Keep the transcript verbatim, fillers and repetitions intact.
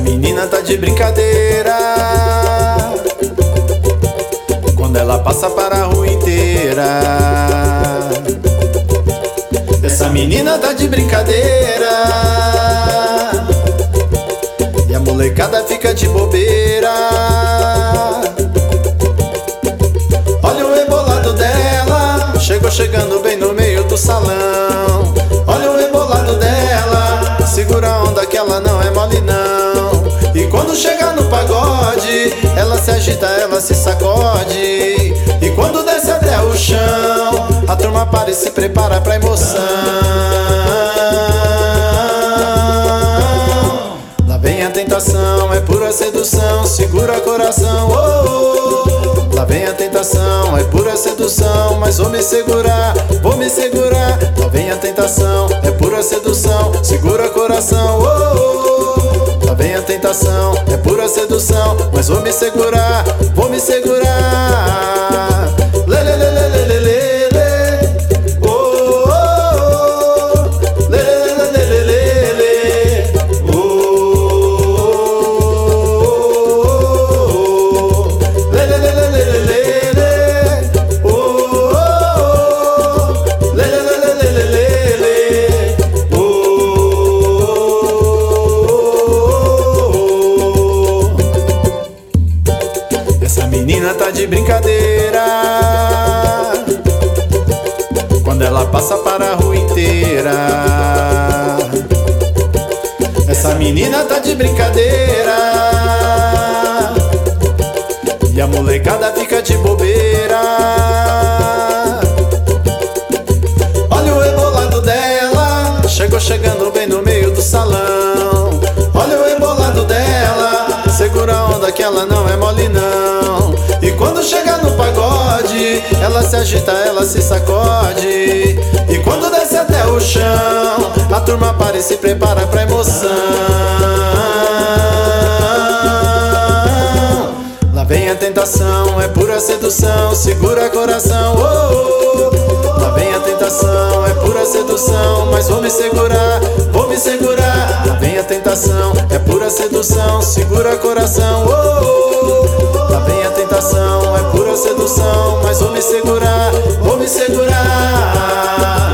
menina tá de brincadeira, quando ela passa para a rua inteira. Essa menina tá de brincadeira e a molecada fica de bobeira. Olha o rebolado dela, chegou chegando bem no meio do salão. Olha o rebolado dela, segura a onda que ela não é mole não. E quando chega no pagode, ela se agita, ela se sacode. E quando desce até o chão, a turma para e se prepara pra emoção. Lá vem a tentação, é pura sedução, segura coração, oh, oh. Lá vem a tentação, é pura sedução, mas vou me segurar, vou me segurar. Lá vem a tentação, é pura sedução, segura coração, oh, oh. Lá vem a tentação, é pura sedução, mas vou me segurar, vou me segurar. Lê, lê, lê, lê, lê, lê, lê, lê. Oh, oh, oh. Lê, lê, lê, lê, lê, lê, lê. Oh, oh, oh. Lê, lê, lê, lê, lê, lê, lê. Oh, oh, oh. Lê, lê, lê, lê, lê, lê, lê. Oh, oh, oh. Essa menina tá de brincadeira, quando ela passa para a rua inteira. Essa menina tá de brincadeira e a molecada fica de bobeira. Olha o rebolado dela, chegou chegando bem no meio do salão. Olha o rebolado dela, segura a onda que ela não é mole não. E quando chega no pagode, ela se agita, ela se sacode. E quando desce até o chão, a turma para e se prepara pra emoção. Lá vem a tentação, é pura sedução, segura coração, oh, oh. Lá vem a tentação, é pura sedução, mas vou me segurar, vou me segurar. Lá vem a tentação, é pura sedução, segura coração, oh, oh. Lá vem a tentação, é pura sedução, mas vou me segurar, vou me segurar.